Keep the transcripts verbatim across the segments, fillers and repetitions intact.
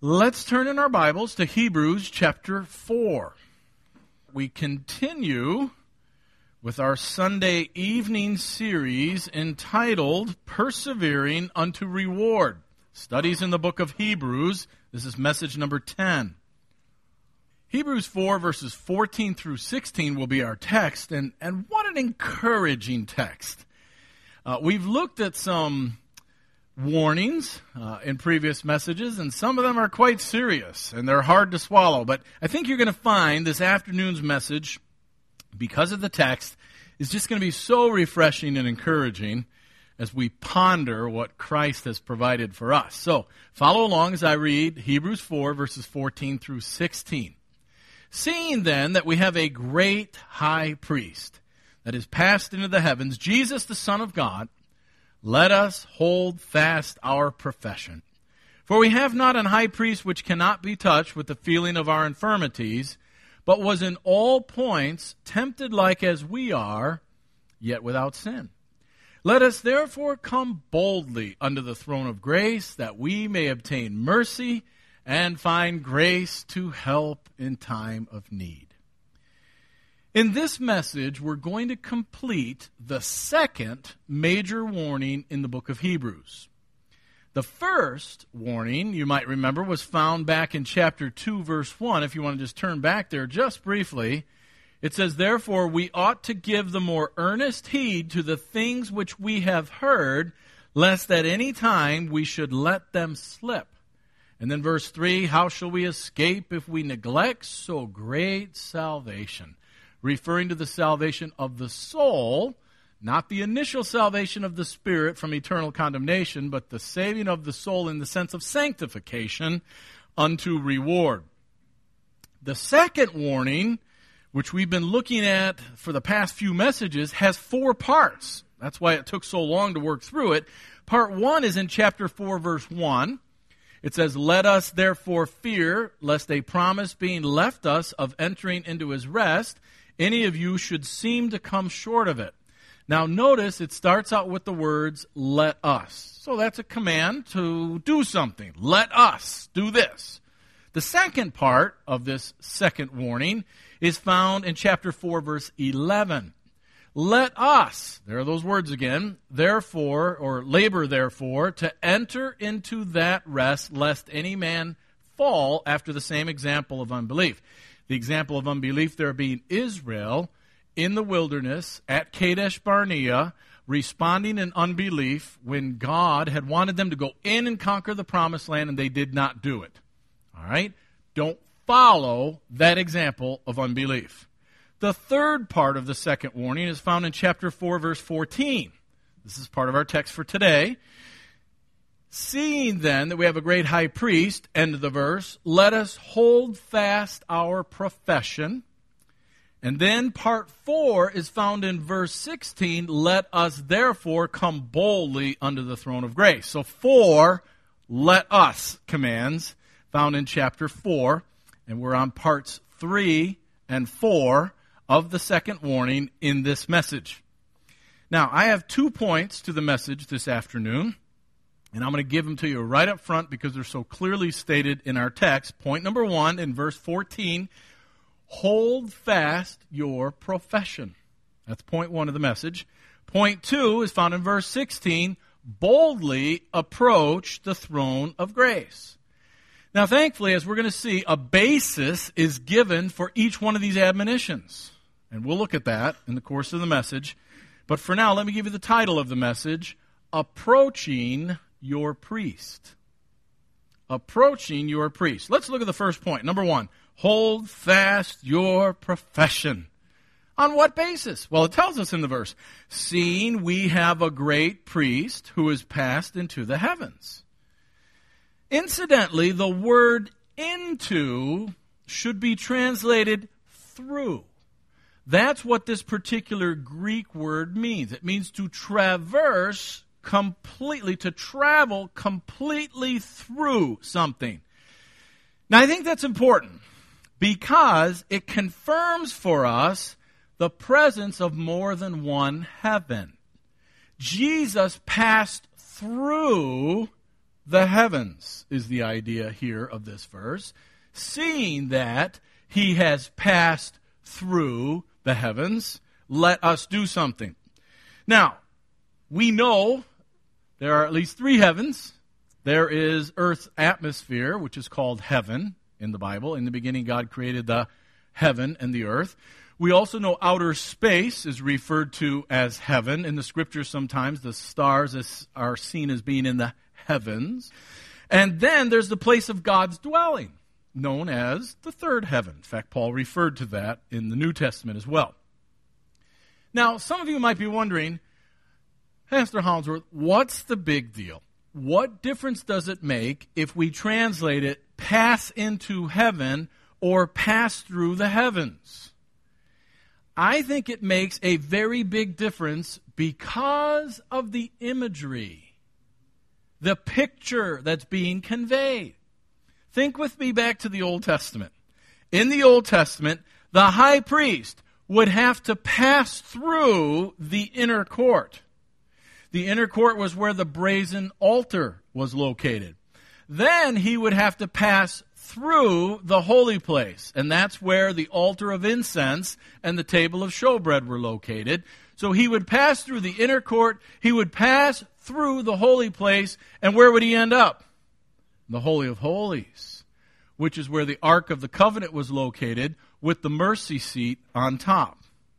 Let's turn in our Bibles to Hebrews chapter four. We continue with our Sunday evening series entitled Persevering unto Reward. Studies in the book of Hebrews. This is message number ten. Hebrews four verses fourteen through sixteen will be our text, and, and what an encouraging text. Uh, we've looked at some warnings uh, in previous messages, and some of them are quite serious, and they're hard to swallow. But I think you're going to find this afternoon's message, because of the text, is just going to be so refreshing and encouraging as we ponder what Christ has provided for us. So follow along as I read Hebrews four, verses fourteen through sixteen. Seeing then that we have a great high priest that is passed into the heavens, Jesus the Son of God, let us hold fast our profession. For we have not an high priest which cannot be touched with the feeling of our infirmities, but was in all points tempted like as we are, yet without sin. Let us therefore come boldly unto the throne of grace, that we may obtain mercy and find grace to help in time of need. In this message, we're going to complete the second major warning in the book of Hebrews. The first warning, you might remember, was found back in chapter two, verse one. If you want to just turn back there just briefly, it says, Therefore we ought to give the more earnest heed to the things which we have heard, lest at any time we should let them slip. And then verse three, How shall we escape if we neglect so great salvation? Referring to the salvation of the soul, not the initial salvation of the spirit from eternal condemnation, but the saving of the soul in the sense of sanctification unto reward. The second warning, which we've been looking at for the past few messages, has four parts. That's why it took so long to work through it. Part one is in chapter four, verse one. It says, Let us therefore fear, lest a promise being left us of entering into his rest, any of you should seem to come short of it. Now notice it starts out with the words, let us. So that's a command to do something. Let us do this. The second part of this second warning is found in chapter four, verse eleven. Let us, there are those words again, therefore, or labor therefore, to enter into that rest, lest any man fall after the same example of unbelief. The example of unbelief there being Israel in the wilderness at Kadesh Barnea, responding in unbelief when God had wanted them to go in and conquer the promised land, and they did not do it. All right? Don't follow that example of unbelief. The third part of the second warning is found in chapter four, verse fourteen. This is part of our text for today. Seeing then that we have a great high priest, end of the verse, let us hold fast our profession. And then part four is found in verse sixteen, let us therefore come boldly unto the throne of grace. So four let us commands found in chapter four, and we're on parts three and four of the second warning in this message. Now, I have two points to the message this afternoon. And I'm going to give them to you right up front because they're so clearly stated in our text. Point number one in verse fourteen, hold fast your profession. That's point one of the message. Point two is found in verse sixteen, boldly approach the throne of grace. Now, thankfully, as we're going to see, a basis is given for each one of these admonitions. And we'll look at that in the course of the message. But for now, let me give you the title of the message, Approaching Your Priest. Approaching your priest. Let's look at the first point. Number one, hold fast your profession. On what basis? Well, it tells us in the verse, seeing we have a great priest who is passed into the heavens. Incidentally, the word into should be translated through. That's what this particular Greek word means. It means to traverse completely, to travel completely through something. Now, I think that's important because it confirms for us the presence of more than one heaven. Jesus passed through the heavens is the idea here of this verse. Seeing that he has passed through the heavens, let us do something. Now, we know there are at least three heavens. There is Earth's atmosphere, which is called heaven in the Bible. In the beginning, God created the heaven and the earth. We also know outer space is referred to as heaven. In the Scriptures, sometimes the stars are seen as being in the heavens. And then there's the place of God's dwelling, known as the third heaven. In fact, Paul referred to that in the New Testament as well. Now, some of you might be wondering, Pastor Hollingsworth, what's the big deal? What difference does it make if we translate it pass into heaven or pass through the heavens? I think it makes a very big difference because of the imagery, the picture that's being conveyed. Think with me back to the Old Testament. In the Old Testament, the high priest would have to pass through the inner court. The inner court was where the brazen altar was located. Then he would have to pass through the holy place, and that's where the altar of incense and the table of showbread were located. So he would pass through the inner court, he would pass through the holy place, and where would he end up? The Holy of Holies, which is where the Ark of the Covenant was located with the mercy seat on top.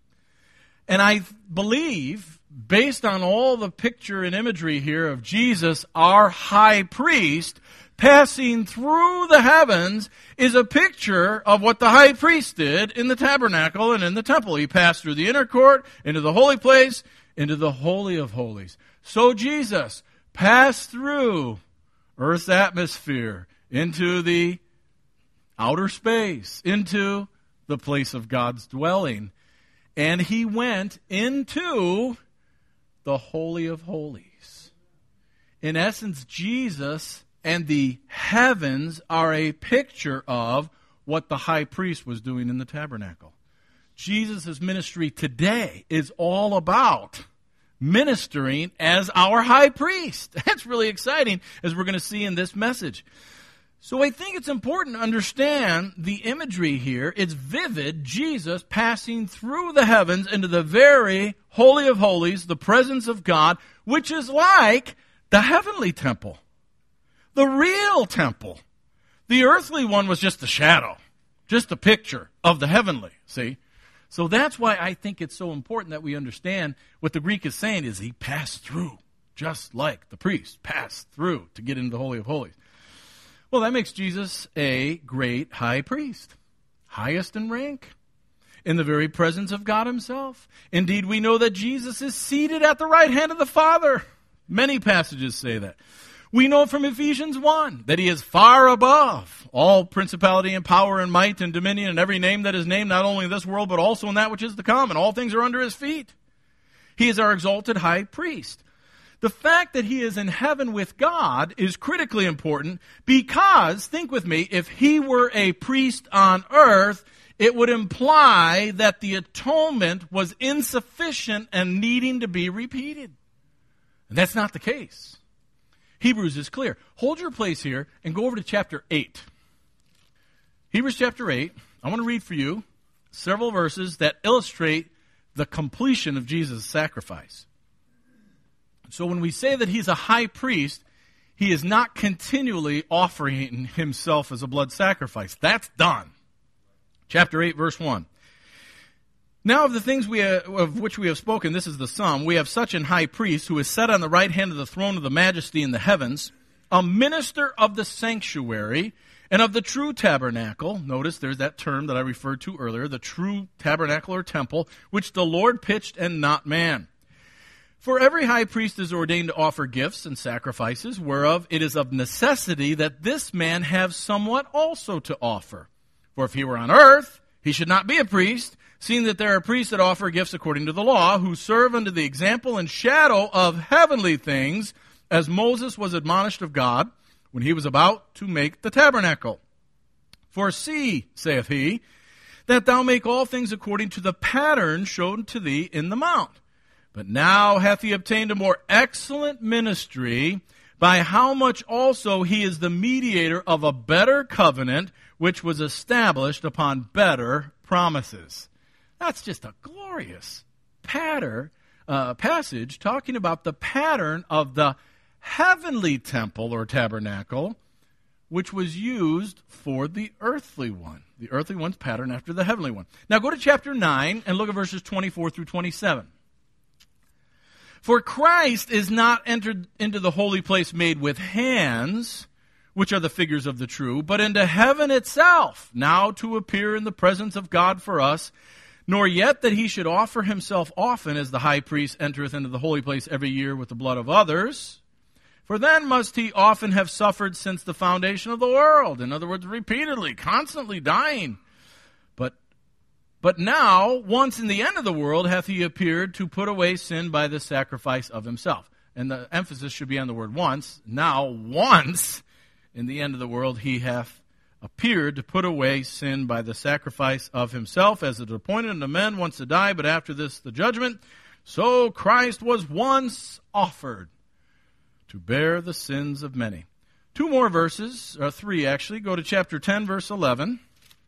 And I believe, based on all the picture and imagery here of Jesus, our high priest, passing through the heavens is a picture of what the high priest did in the tabernacle and in the temple. He passed through the inner court, into the holy place, into the Holy of Holies. So Jesus passed through Earth's atmosphere into the outer space, into the place of God's dwelling. And he went into the Holy of Holies. In essence, Jesus and the heavens are a picture of what the high priest was doing in the tabernacle. Jesus' ministry today is all about ministering as our high priest. That's really exciting, as we're going to see in this message. So I think it's important to understand the imagery here. It's vivid, Jesus passing through the heavens into the very Holy of Holies, the presence of God, which is like the heavenly temple, the real temple. The earthly one was just a shadow, just a picture of the heavenly, see? So that's why I think it's so important that we understand what the Greek is saying is he passed through, just like the priest passed through to get into the Holy of Holies. Well, that makes Jesus a great high priest, highest in rank, in the very presence of God himself. Indeed, we know that Jesus is seated at the right hand of the Father. Many passages say that. We know from Ephesians one that he is far above all principality and power and might and dominion and every name that is named, not only in this world, but also in that which is to come, and all things are under his feet. He is our exalted high priest. The fact that he is in heaven with God is critically important because, think with me, if he were a priest on earth, it would imply that the atonement was insufficient and needing to be repeated. And that's not the case. Hebrews is clear. Hold your place here and go over to chapter eight. Hebrews chapter eight, I want to read for you several verses that illustrate the completion of Jesus' sacrifice. So when we say that he's a high priest, he is not continually offering himself as a blood sacrifice. That's done. Chapter eight, verse one. Now of the things we have, of which we have spoken, this is the sum, we have such an high priest who is set on the right hand of the throne of the majesty in the heavens, a minister of the sanctuary and of the true tabernacle. Notice there's that term that I referred to earlier, the true tabernacle or temple, which the Lord pitched and not man. For every high priest is ordained to offer gifts and sacrifices, whereof it is of necessity that this man have somewhat also to offer. For if he were on earth, he should not be a priest, seeing that there are priests that offer gifts according to the law, who serve unto the example and shadow of heavenly things, as Moses was admonished of God, when he was about to make the tabernacle. For see, saith he, that thou make all things according to the pattern shown to thee in the mount. But now hath he obtained a more excellent ministry, by how much also he is the mediator of a better covenant, which was established upon better promises. That's just a glorious pattern, uh, passage talking about the pattern of the heavenly temple or tabernacle, which was used for the earthly one. The earthly one's pattern after the heavenly one. Now go to chapter nine and look at verses twenty-four through twenty-seven. For Christ is not entered into the holy place made with hands, which are the figures of the true, but into heaven itself, now to appear in the presence of God for us, nor yet that he should offer himself often as the high priest entereth into the holy place every year with the blood of others. For then must he often have suffered since the foundation of the world. In other words, repeatedly, constantly dying. But But now, once in the end of the world, hath he appeared to put away sin by the sacrifice of himself. And the emphasis should be on the word once. Now, once in the end of the world, he hath appeared to put away sin by the sacrifice of himself, as it is appointed unto men once to die, but after this the judgment. So Christ was once offered to bear the sins of many. Two more verses, or three actually. Go to chapter ten, verse eleven.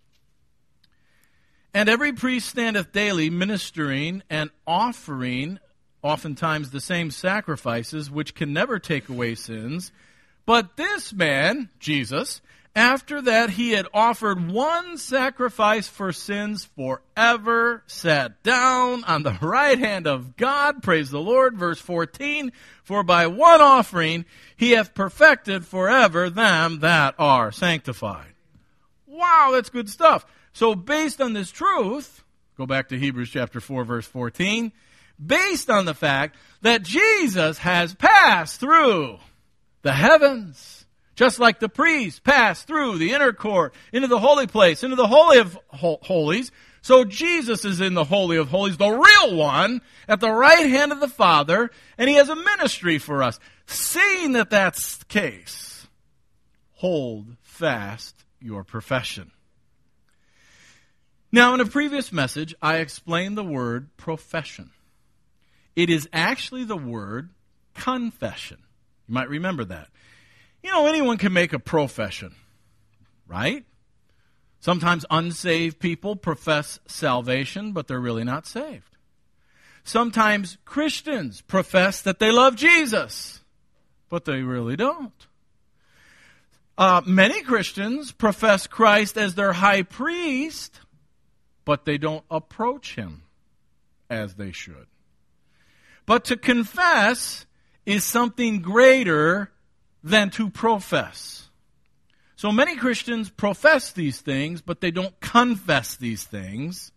And every priest standeth daily ministering and offering oftentimes the same sacrifices, which can never take away sins. But this man, Jesus, after that he had offered one sacrifice for sins forever, sat down on the right hand of God. Praise the Lord. Verse fourteen, for by one offering he hath perfected forever them that are sanctified. Wow, that's good stuff. So based on this truth, go back to Hebrews chapter four, verse fourteen, based on the fact that Jesus has passed through the heavens, just like the priest passed through the inner court, into the holy place, into the holy of holies, so Jesus is in the holy of holies, the real one, at the right hand of the Father, and he has a ministry for us. Seeing that that's the case, hold fast your profession. Now, in a previous message, I explained the word profession. It is actually the word confession. You might remember that. You know, anyone can make a profession, right? Sometimes unsaved people profess salvation, but they're really not saved. Sometimes Christians profess that they love Jesus, but they really don't. Uh, many Christians profess Christ as their high priest, but they don't approach him as they should. But to confess is something greater than to profess. So many Christians profess these things, but they don't confess these things.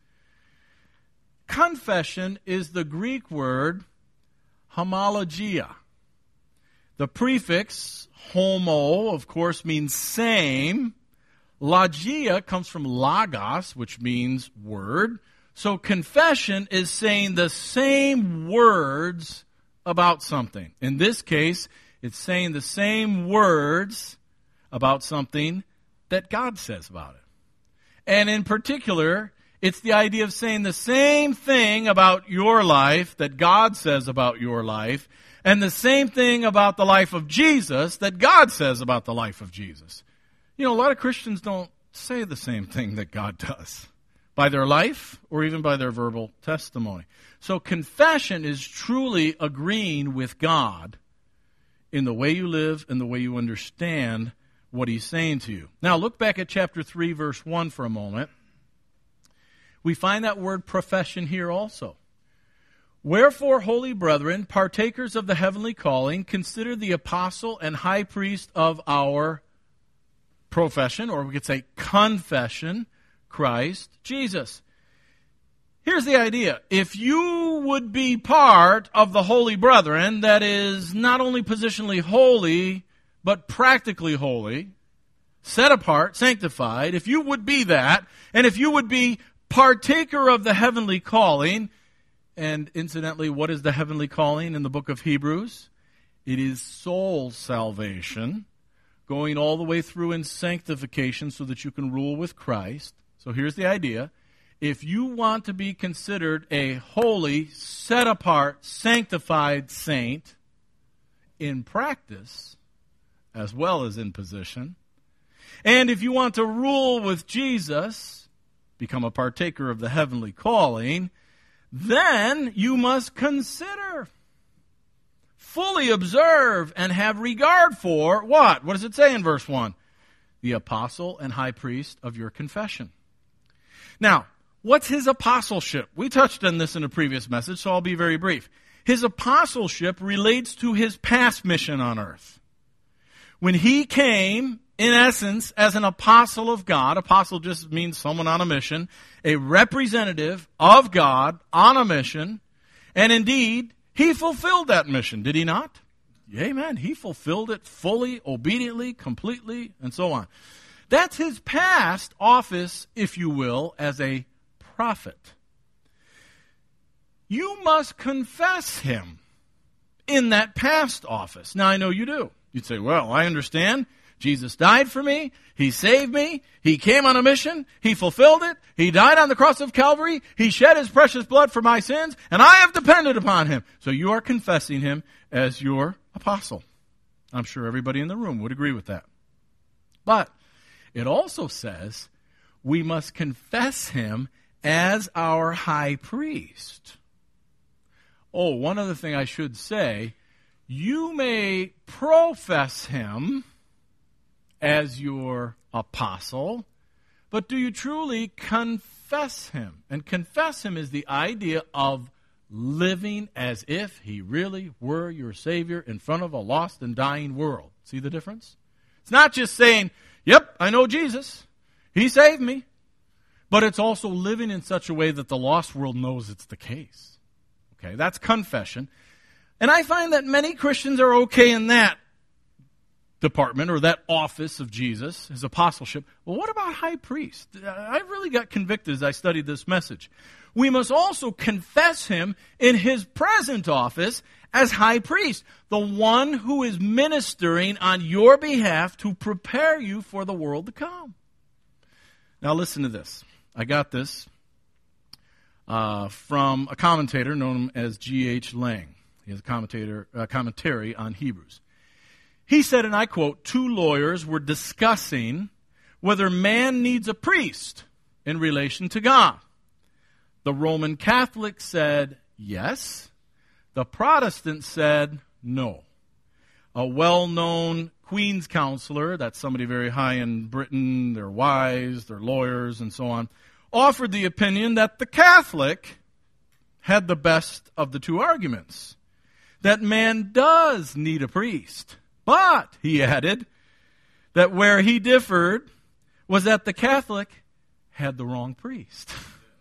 Confession is the Greek word homologia. The prefix homo, of course, means same. Logia comes from logos, which means word. So confession is saying the same words about something. In this case, it's saying the same words about something that God says about it. And in particular, it's the idea of saying the same thing about your life that God says about your life, and the same thing about the life of Jesus that God says about the life of Jesus. You know, a lot of Christians don't say the same thing that God does by their life or even by their verbal testimony. So confession is truly agreeing with God in the way you live and the way you understand what he's saying to you. Now, look back at chapter three, verse one for a moment. We find that word profession here also. Wherefore, holy brethren, partakers of the heavenly calling, consider the apostle and high priest of our profession, or we could say confession, Christ Jesus. Here's the idea. If you would be part of the holy brethren, that is not only positionally holy, but practically holy, set apart, sanctified, if you would be that, and if you would be partaker of the heavenly calling, and incidentally, what is the heavenly calling in the book of Hebrews? It is soul salvation, going all the way through in sanctification so that you can rule with Christ. So here's the idea. If you want to be considered a holy, set-apart, sanctified saint, in practice, as well as in position. And if you want to rule with Jesus, become a partaker of the heavenly calling, then you must consider, fully observe, and have regard for what? What does it say in verse one? The apostle and high priest of your confession. Now, what's his apostleship? We touched on this in a previous message, so I'll be very brief. His apostleship relates to his past mission on earth. When he came, in essence, as an apostle of God, apostle just means someone on a mission, a representative of God on a mission, and indeed, he fulfilled that mission, did he not? Amen. He fulfilled it fully, obediently, completely, and so on. That's his past office, if you will, as a prophet. You must confess him in that past office. Now, I know you do. You'd say, well, I understand. Jesus died for me. He saved me. He came on a mission. He fulfilled it. He died on the cross of Calvary. He shed his precious blood for my sins, and I have depended upon him. So you are confessing him as your apostle. I'm sure everybody in the room would agree with that. But it also says we must confess him as our high priest. Oh, one other thing I should say, you may profess him as your apostle, but do you truly confess him? And confess him is the idea of living as if he really were your Savior in front of a lost and dying world. See the difference? It's not just saying, yep, I know Jesus. He saved me. But it's also living in such a way that the lost world knows it's the case. Okay, that's confession. And I find that many Christians are okay in that department or that office of Jesus, his apostleship. Well, what about high priest? I really got convicted as I studied this message. We must also confess him in his present office as high priest, the one who is ministering on your behalf to prepare you for the world to come. Now listen to this. I got this uh, from a commentator known as G H Lang. He has a commentator, uh, commentary on Hebrews. He said, and I quote, two lawyers were discussing whether man needs a priest in relation to God. The Roman Catholic said yes. The Protestant said no. A well-known Queen's counselor, that's somebody very high in Britain, they're wise, they're lawyers, and so on, offered the opinion that the Catholic had the best of the two arguments, that man does need a priest. But, he added, that where he differed was that the Catholic had the wrong priest.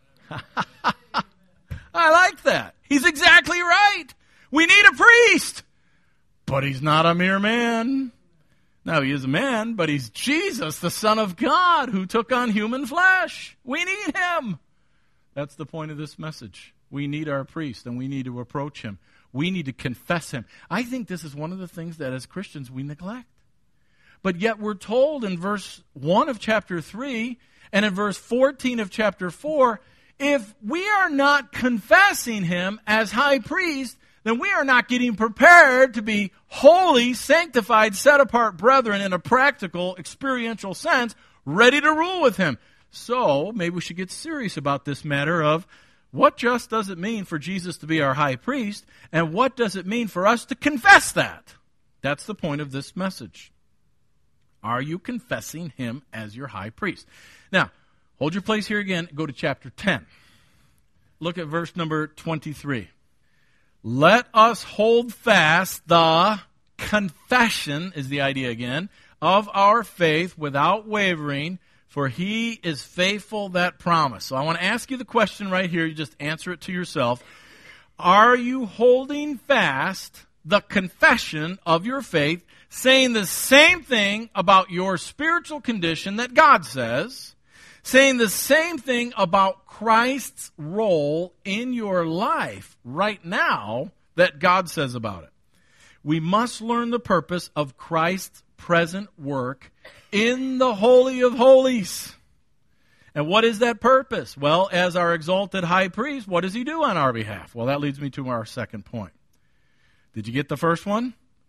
I like that. He's exactly right. We need a priest. But he's not a mere man. Now, he is a man, but he's Jesus, the Son of God, who took on human flesh. We need him. That's the point of this message. We need our priest, and we need to approach him. We need to confess him. I think this is one of the things that as Christians we neglect. But yet we're told in verse one of chapter three and in verse fourteen of chapter four, if we are not confessing him as high priest, then we are not getting prepared to be holy, sanctified, set-apart brethren in a practical, experiential sense, ready to rule with him. So maybe we should get serious about this matter of what just does it mean for Jesus to be our high priest, and what does it mean for us to confess that? That's the point of this message. Are you confessing him as your high priest? Now, hold your place here again. Go to chapter ten. Look at verse number twenty-three. Let us hold fast the confession, is the idea again, of our faith without wavering, for he is faithful that promise. So I want to ask you the question right here. You just answer it to yourself. Are you holding fast the confession of your faith, saying the same thing about your spiritual condition that God says, saying the same thing about Christ's role in your life right now that God says about it? We must learn the purpose of Christ's present work in the Holy of Holies. And what is that purpose? Well, as our exalted high priest, what does he do on our behalf? Well, that leads me to our second point. Did you get the first one?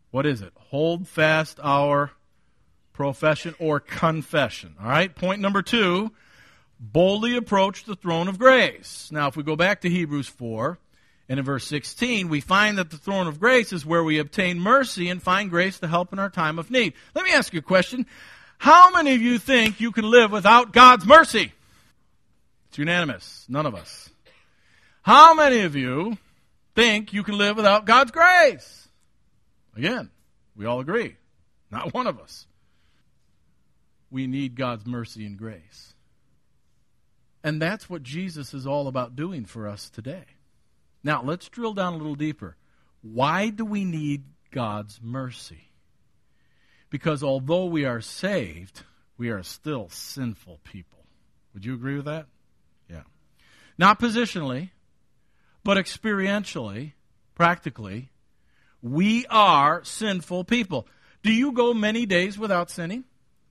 What is it? Hold fast our profession or confession. All right, point number two, boldly approach the throne of grace. Now, if we go back to Hebrews four, and in verse sixteen, we find that the throne of grace is where we obtain mercy and find grace to help in our time of need. Let me ask you a question. How many of you think you can live without God's mercy? It's unanimous. None of us. How many of you think you can live without God's grace? Again, we all agree. Not one of us. We need God's mercy and grace. And that's what Jesus is all about doing for us today. Now, let's drill down a little deeper. Why do we need God's mercy? Because although we are saved, we are still sinful people. Would you agree with that? Yeah. Not positionally, but experientially, practically, we are sinful people. Do you go many days without sinning?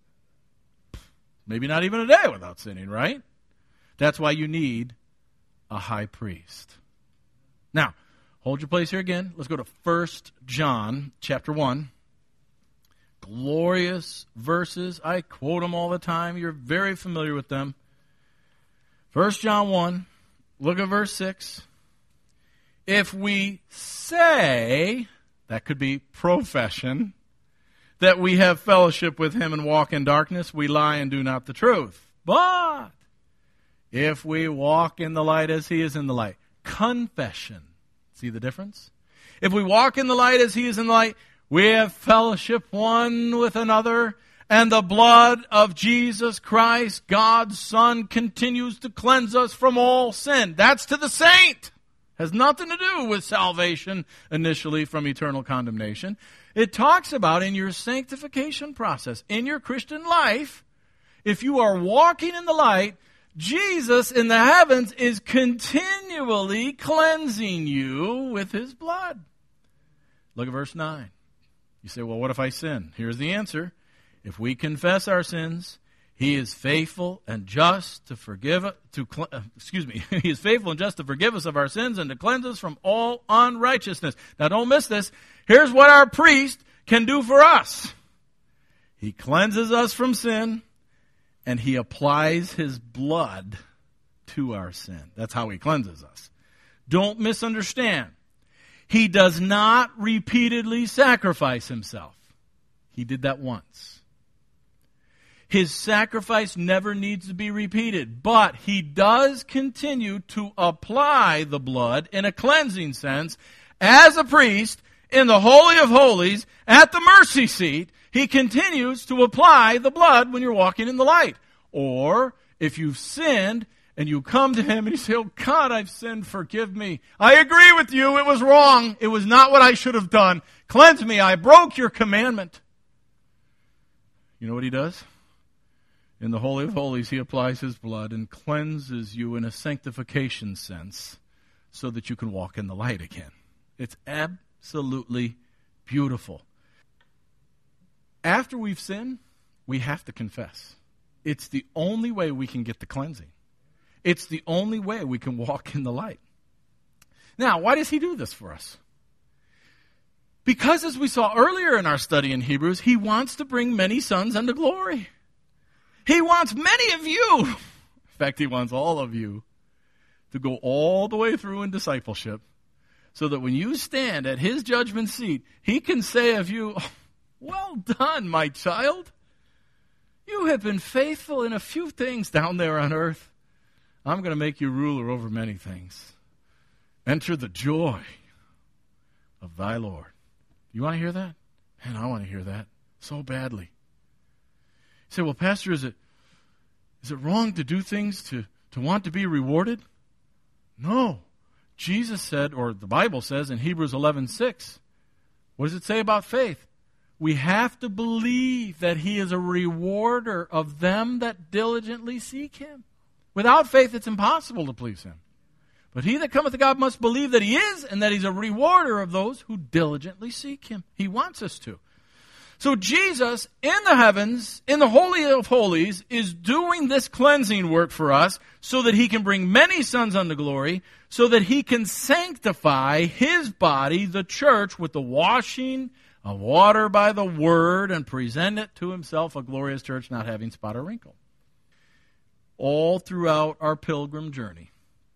Maybe not even a day without sinning, right? That's why you need a high priest. Now, hold your place here again. Let's go to First John chapter one. Glorious verses. I quote them all the time. You're very familiar with them. First John one, look at verse six. If we say, that could be profession, that we have fellowship with him and walk in darkness, we lie and do not the truth. But if we walk in the light as he is in the light, confession. See the difference? If we walk in the light as he is in the light, we have fellowship one with another, and the blood of Jesus Christ, God's Son, continues to cleanse us from all sin. That's to the saint. Has nothing to do with salvation initially from eternal condemnation. It talks about in your sanctification process, in your Christian life, if you are walking in the light, Jesus in the heavens is continually cleansing you with his blood. Look at verse nine. You say, well, what if I sin? Here's the answer. If we confess our sins, he is faithful and just to forgive to uh, excuse me. He is faithful and just to forgive us of our sins and to cleanse us from all unrighteousness. Now, don't miss this. Here's what our priest can do for us. He cleanses us from sin, and he applies his blood to our sin. That's how he cleanses us. Don't misunderstand. He does not repeatedly sacrifice himself. He did that once. His sacrifice never needs to be repeated, but he does continue to apply the blood in a cleansing sense as a priest in the Holy of Holies at the mercy seat. He continues to apply the blood when you're walking in the light. Or if you've sinned and you come to him and you say, oh God, I've sinned, forgive me. I agree with you, it was wrong. It was not what I should have done. Cleanse me, I broke your commandment. You know what he does? In the Holy of Holies, he applies his blood and cleanses you in a sanctification sense so that you can walk in the light again. It's absolutely beautiful. After we've sinned, we have to confess. It's the only way we can get the cleansing. It's the only way we can walk in the light. Now, why does he do this for us? Because as we saw earlier in our study in Hebrews, he wants to bring many sons unto glory. He wants many of you, in fact, he wants all of you, to go all the way through in discipleship so that when you stand at his judgment seat, he can say of you, oh, well done, my child. You have been faithful in a few things down there on earth. I'm going to make you ruler over many things. Enter the joy of thy Lord. You want to hear that? Man, I want to hear that so badly. You say, well, Pastor, is it is it wrong to do things to, to want to be rewarded? No. Jesus said, or the Bible says in Hebrews eleven six, what does it say about faith? We have to believe that he is a rewarder of them that diligently seek him. Without faith, it's impossible to please him. But he that cometh to God must believe that he is, and that he's a rewarder of those who diligently seek him. He wants us to. So Jesus, in the heavens, in the Holy of Holies, is doing this cleansing work for us so that he can bring many sons unto glory, so that he can sanctify his body, the church, with the washing of water by the word, and present it to himself a glorious church, not having spot or wrinkle. All throughout our pilgrim journey,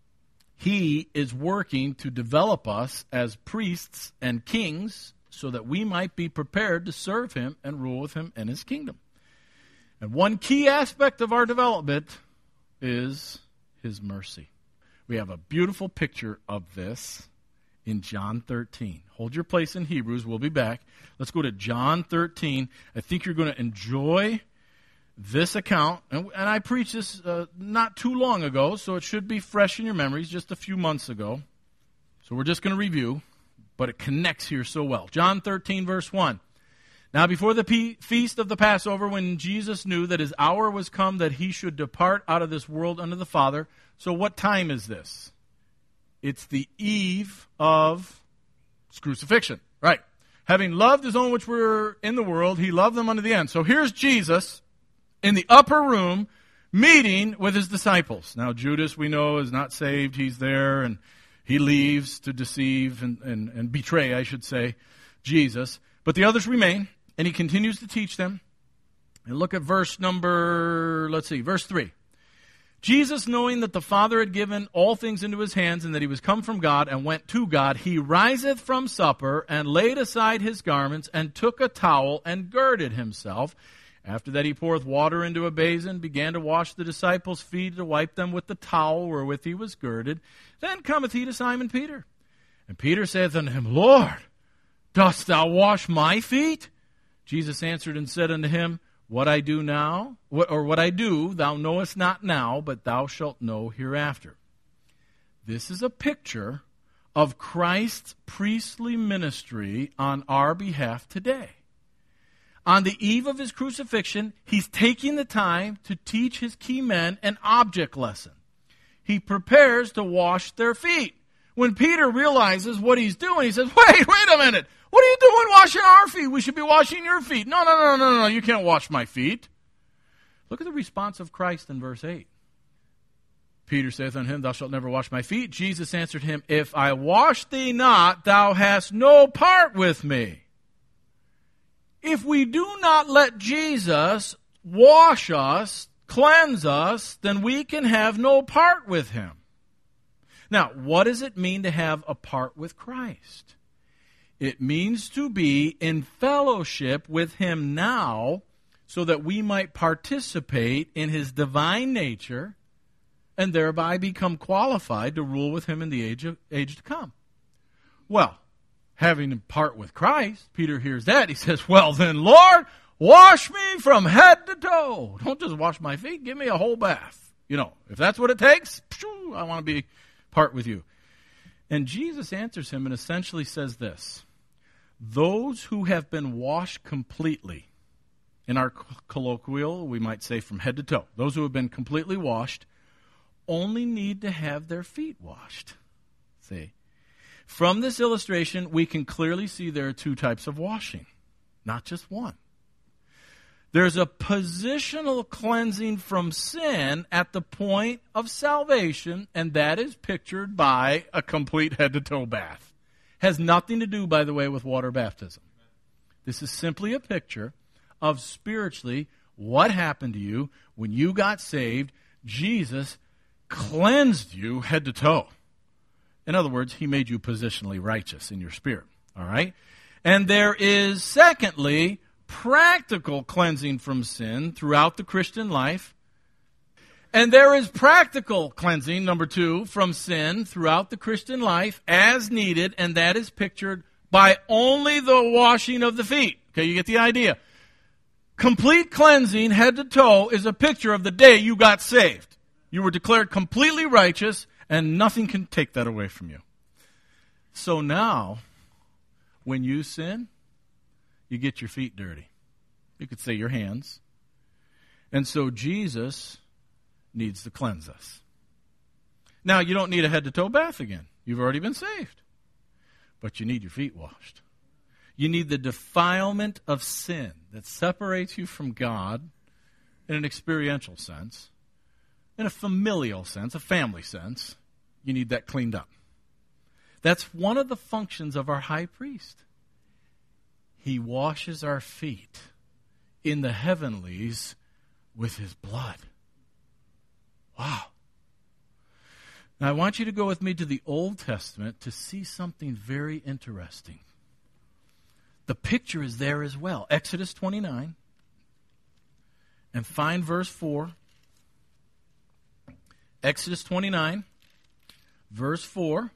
he is working to develop us as priests and kings so that we might be prepared to serve him and rule with him in his kingdom. And one key aspect of our development is his mercy. We have a beautiful picture of this in John thirteen. Hold your place in Hebrews. We'll be back. Let's go to John thirteen. I think you're going to enjoy this account. And, and I preached this uh, not too long ago, so it should be fresh in your memories, just a few months ago. So we're just going to review, but it connects here so well. John thirteen, verse one. Now before the pe- feast of the Passover, when Jesus knew that his hour was come that he should depart out of this world unto the Father. So what time is this? It's the eve of his crucifixion. Right. Having loved his own which were in the world, he loved them unto the end. So here's Jesus in the upper room meeting with his disciples. Now Judas, we know, is not saved. He's there, and he leaves to deceive and, and, and betray, I should say, Jesus. But the others remain, and he continues to teach them. And look at verse number, let's see, verse three. Jesus, knowing that the Father had given all things into his hands, and that he was come from God and went to God, he riseth from supper, and laid aside his garments, and took a towel, and girded himself. After that he poureth water into a basin, began to wash the disciples' feet, to wipe them with the towel wherewith he was girded. Then cometh he to Simon Peter. And Peter saith unto him, Lord, dost thou wash my feet? Jesus answered and said unto him, What I do now, or what I do, thou knowest not now, but thou shalt know hereafter. This is a picture of Christ's priestly ministry on our behalf today. On the eve of his crucifixion, he's taking the time to teach his key men an object lesson. He prepares to wash their feet. When Peter realizes what he's doing, he says, wait, wait a minute. What are you doing washing our feet? We should be washing your feet. No, no, no, no, no, you can't wash my feet. Look at the response of Christ in verse eight. Peter saith unto him, Thou shalt never wash my feet. Jesus answered him, If I wash thee not, thou hast no part with me. If we do not let Jesus wash us, cleanse us, then we can have no part with him. Now, what does it mean to have a part with Christ? It means to be in fellowship with him now so that we might participate in his divine nature and thereby become qualified to rule with him in the age of, age to come. Well, having a part with Christ, Peter hears that. He says, well then, Lord, wash me from head to toe. Don't just wash my feet. Give me a whole bath. You know, if that's what it takes, I want to be part with you. And Jesus answers him and essentially says this. Those who have been washed completely, in our colloquial, we might say from head to toe, those who have been completely washed only need to have their feet washed. See? From this illustration, we can clearly see there are two types of washing, not just one. There's a positional cleansing from sin at the point of salvation, and that is pictured by a complete head-to-toe bath. Has nothing to do, by the way, with water baptism. This is simply a picture of spiritually what happened to you when you got saved. Jesus cleansed you head to toe. In other words, he made you positionally righteous in your spirit. All right? And there is, secondly, practical cleansing from sin throughout the Christian life. And there is practical cleansing, number two, from sin throughout the Christian life as needed, and that is pictured by only the washing of the feet. Okay, you get the idea. Complete cleansing, head to toe, is a picture of the day you got saved. You were declared completely righteous, and nothing can take that away from you. So now, when you sin, you get your feet dirty. You could say your hands. And so Jesus needs to cleanse us. Now, you don't need a head-to-toe bath again. You've already been saved. But you need your feet washed. You need the defilement of sin that separates you from God in an experiential sense, in a familial sense, a family sense. You need that cleaned up. That's one of the functions of our high priest. He washes our feet in the heavenlies with his blood. Wow. Now I want you to go with me to the Old Testament to see something very interesting. The picture is there as well. Exodus twenty-nine. And find verse four. Exodus twenty-nine, verse four.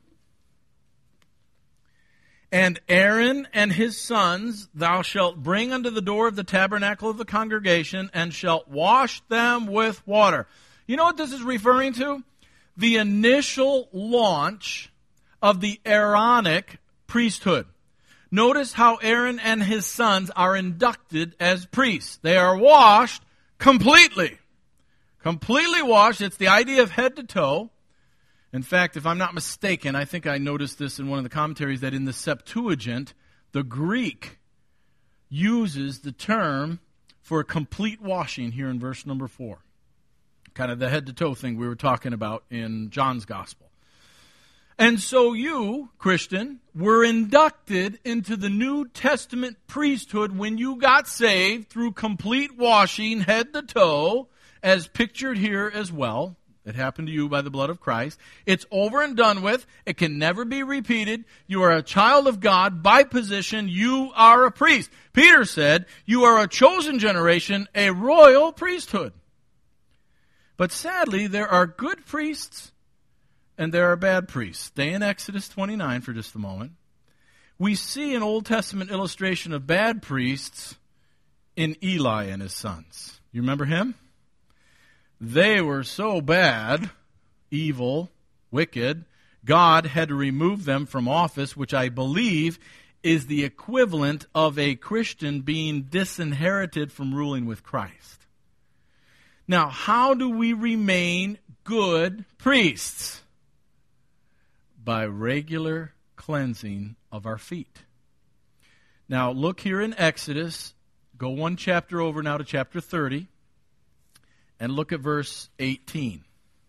And Aaron and his sons thou shalt bring unto the door of the tabernacle of the congregation, and shalt wash them with water. You know what this is referring to? The initial launch of the Aaronic priesthood. Notice how Aaron and his sons are inducted as priests. They are washed completely. Completely washed. It's the idea of head to toe. In fact, if I'm not mistaken, I think I noticed this in one of the commentaries, that in the Septuagint, the Greek uses the term for a complete washing here in verse number four. Kind of the head to toe thing we were talking about in John's Gospel. And so you, Christian, were inducted into the New Testament priesthood when you got saved through complete washing head to toe, as pictured here as well. It happened to you by the blood of Christ. It's over and done with. It can never be repeated. You are a child of God by position. You are a priest. Peter said, you are a chosen generation, a royal priesthood. But sadly, there are good priests and there are bad priests. Stay in Exodus twenty-nine for just a moment. We see an Old Testament illustration of bad priests in Eli and his sons. You remember him? They were so bad, evil, wicked, God had to remove them from office, which I believe is the equivalent of a Christian being disinherited from ruling with Christ. Now, how do we remain good priests? By regular cleansing of our feet. Now, look here in Exodus. Go one chapter over now to chapter thirty. And look at verse eighteen.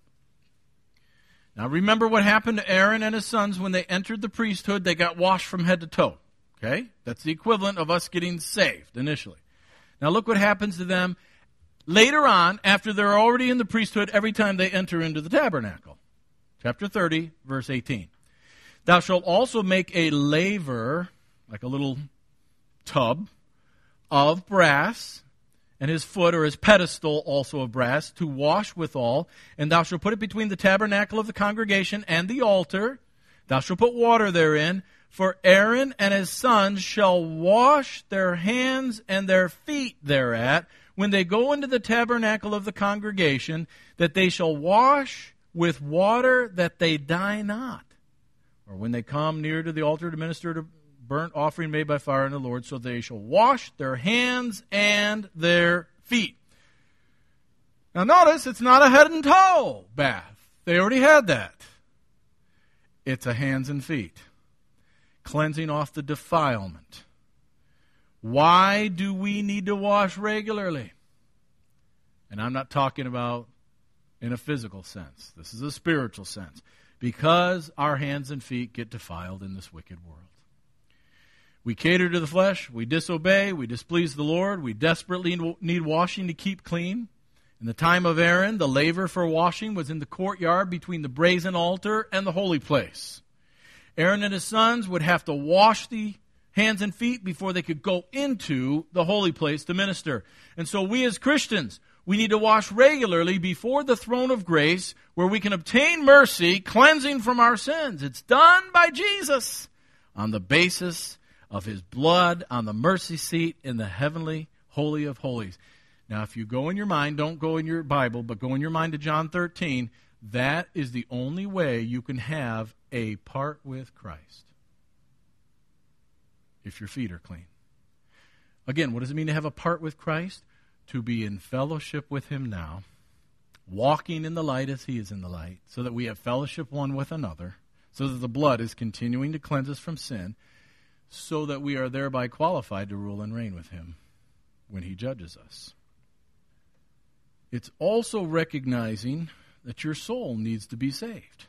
Now remember what happened to Aaron and his sons when they entered the priesthood. They got washed from head to toe. Okay? That's the equivalent of us getting saved initially. Now look what happens to them later on after they're already in the priesthood every time they enter into the tabernacle. Chapter thirty, verse eighteen. Thou shalt also make a laver, like a little tub, of brass, and his foot or his pedestal also of brass, to wash withal. And thou shalt put it between the tabernacle of the congregation and the altar. Thou shalt put water therein. For Aaron and his sons shall wash their hands and their feet thereat, when they go into the tabernacle of the congregation, that they shall wash with water, that they die not. Or when they come near to the altar to minister to burnt offering made by fire in the Lord, so they shall wash their hands and their feet. Now notice, it's not a head and toe bath. They already had that. It's a hands and feet. Cleansing off the defilement. Why do we need to wash regularly? And I'm not talking about in a physical sense. This is a spiritual sense. Because our hands and feet get defiled in this wicked world. We cater to the flesh, we disobey, we displease the Lord, we desperately need washing to keep clean. In the time of Aaron, the laver for washing was in the courtyard between the brazen altar and the holy place. Aaron and his sons would have to wash the hands and feet before they could go into the holy place to minister. And so we as Christians, we need to wash regularly before the throne of grace, where we can obtain mercy, cleansing from our sins. It's done by Jesus on the basis of his blood on the mercy seat in the heavenly holy of holies. Now, if you go in your mind, don't go in your Bible, but go in your mind to John thirteen, that is the only way you can have a part with Christ. If your feet are clean. Again, what does it mean to have a part with Christ? To be in fellowship with him now, walking in the light as he is in the light, so that we have fellowship one with another, so that the blood is continuing to cleanse us from sin, so that we are thereby qualified to rule and reign with him when he judges us. It's also recognizing that your soul needs to be saved,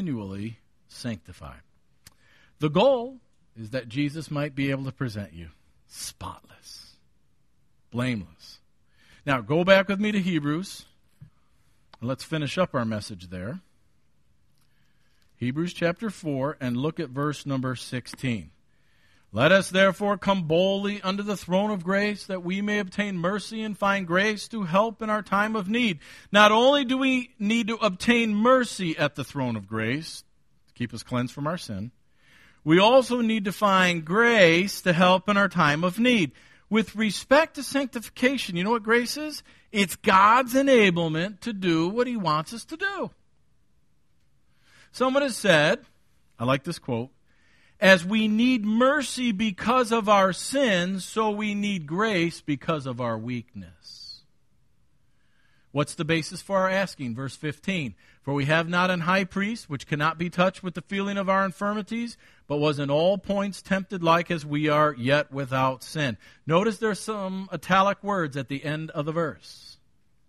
continually sanctified. The goal is that Jesus might be able to present you spotless, blameless. Now, go back with me to Hebrews, and let's finish up our message there. Hebrews chapter four, and look at verse number sixteen. Let us therefore come boldly unto the throne of grace, that we may obtain mercy and find grace to help in our time of need. Not only do we need to obtain mercy at the throne of grace, to keep us cleansed from our sin, we also need to find grace to help in our time of need. With respect to sanctification, you know what grace is? It's God's enablement to do what He wants us to do. Someone has said, I like this quote, as we need mercy because of our sins, so we need grace because of our weakness. What's the basis for our asking? Verse fifteen. For we have not an high priest, which cannot be touched with the feeling of our infirmities, but was in all points tempted like as we are, yet without sin. Notice there's some italic words at the end of the verse.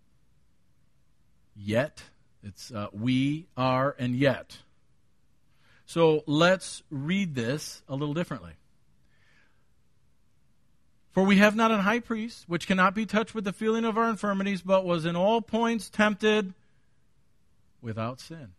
Yet. It's uh, we are and yet. So let's read this a little differently. For we have not an high priest, which cannot be touched with the feeling of our infirmities, but was in all points tempted without sin.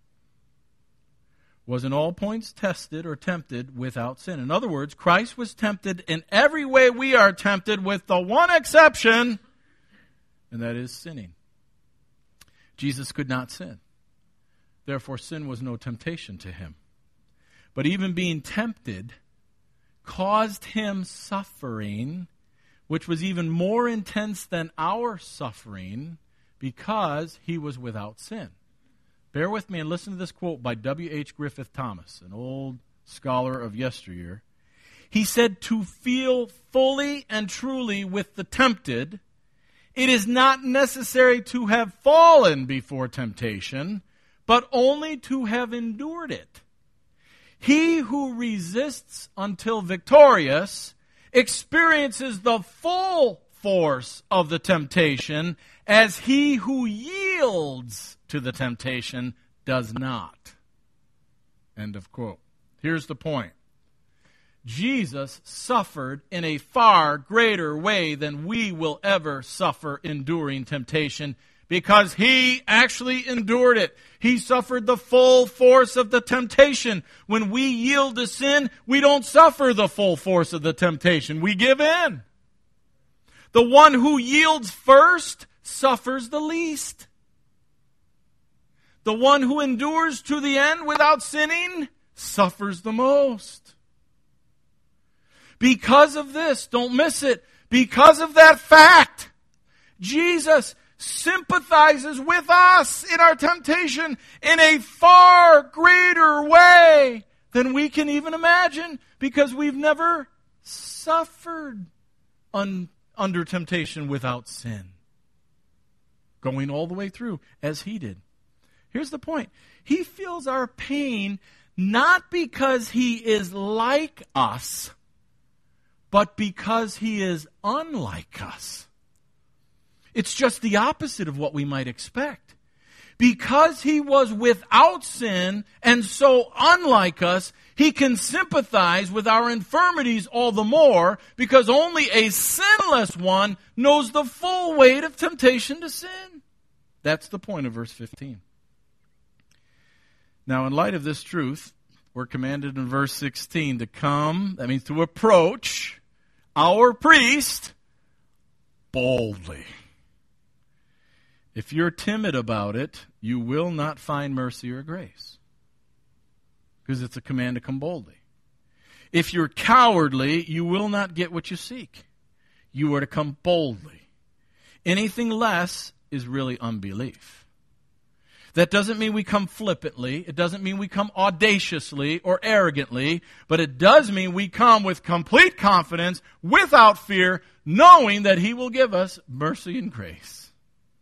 Was in all points tested or tempted without sin. In other words, Christ was tempted in every way we are tempted, with the one exception, and that is sinning. Jesus could not sin. Therefore, sin was no temptation to Him. But even being tempted caused Him suffering, which was even more intense than our suffering, because He was without sin. Bear with me and listen to this quote by W H Griffith Thomas, an old scholar of yesteryear. He said, to feel fully and truly with the tempted, it is not necessary to have fallen before temptation, but only to have endured it. He who resists until victorious experiences the full force of the temptation, as he who yields to the temptation does not. End of quote. Here's the point. Jesus suffered in a far greater way than we will ever suffer enduring temptation, because He actually endured it. He suffered the full force of the temptation. When we yield to sin, we don't suffer the full force of the temptation. We give in. The one who yields first suffers the least. The one who endures to the end without sinning suffers the most. Because of this, don't miss it, because of that fact, Jesus sympathizes with us in our temptation in a far greater way than we can even imagine, because we've never suffered un- under temptation without sin, going all the way through as He did. Here's the point. He feels our pain not because He is like us, but because He is unlike us. It's just the opposite of what we might expect. Because He was without sin and so unlike us, He can sympathize with our infirmities all the more, because only a sinless one knows the full weight of temptation to sin. That's the point of verse fifteen. Now, in light of this truth, we're commanded in verse sixteen to come, that means to approach our priest boldly. If you're timid about it, you will not find mercy or grace, because it's a command to come boldly. If you're cowardly, you will not get what you seek. You are to come boldly. Anything less is really unbelief. That doesn't mean we come flippantly. It doesn't mean we come audaciously or arrogantly. But it does mean we come with complete confidence, without fear, knowing that He will give us mercy and grace.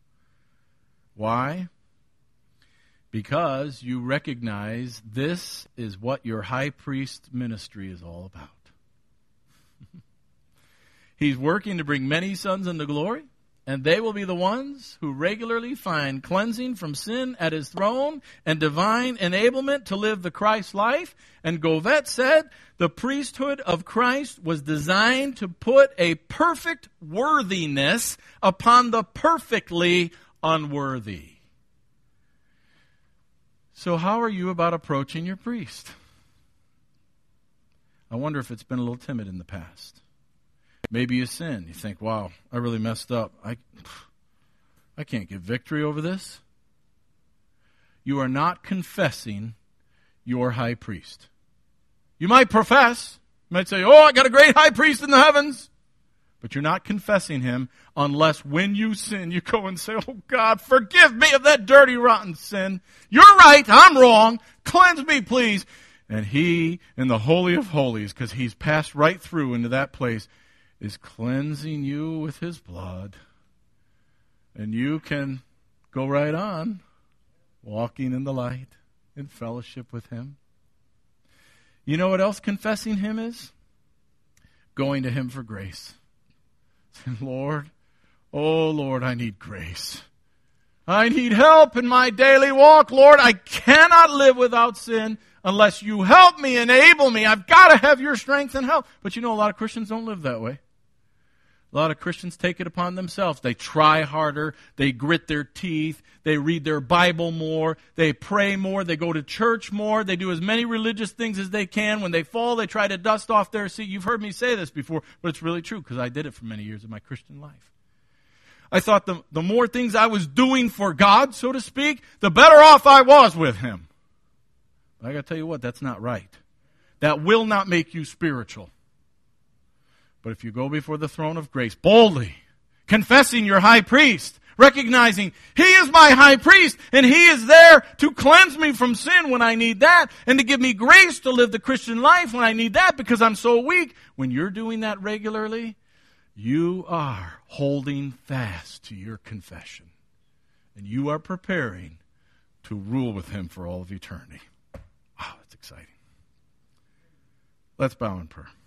Why? Because you recognize this is what your high priest ministry is all about. He's working to bring many sons into glory. and they will be the ones who regularly find cleansing from sin at his throne and divine enablement to live the Christ life. And Govet said, the priesthood of Christ was designed to put a perfect worthiness upon the perfectly unworthy. So how are you about approaching your priest? I wonder if it's been a little timid in the past. Maybe you sin. You think, wow, I really messed up. I, I can't get victory over this. You are not confessing your high priest. You might profess. You might say, oh, I got a great high priest in the heavens. But you're not confessing him unless when you sin, you go and say, oh, God, forgive me of that dirty, rotten sin. You're right. I'm wrong. Cleanse me, please. And he, in the Holy of Holies, because he's passed right through into that place, is cleansing you with his blood. And you can go right on, walking in the light, in fellowship with him. You know what else confessing him is? Going to him for grace. Saying, Lord, oh Lord, I need grace. I need help in my daily walk. Lord, I cannot live without sin unless you help me, enable me. I've got to have your strength and help. But you know, a lot of Christians don't live that way. A lot of Christians take it upon themselves. They try harder. They grit their teeth. They read their Bible more. They pray more. They go to church more. They do as many religious things as they can. When they fall, they try to dust off their seat. You've heard me say this before, but it's really true because I did it for many years of my Christian life. I thought the, the more things I was doing for God, so to speak, the better off I was with him. But I got to tell you what, that's not right. That will not make you spiritual. But if you go before the throne of grace boldly, confessing your high priest, recognizing he is my high priest and he is there to cleanse me from sin when I need that and to give me grace to live the Christian life when I need that because I'm so weak. When you're doing that regularly, you are holding fast to your confession and you are preparing to rule with him for all of eternity. Wow, that's exciting. Let's bow in prayer.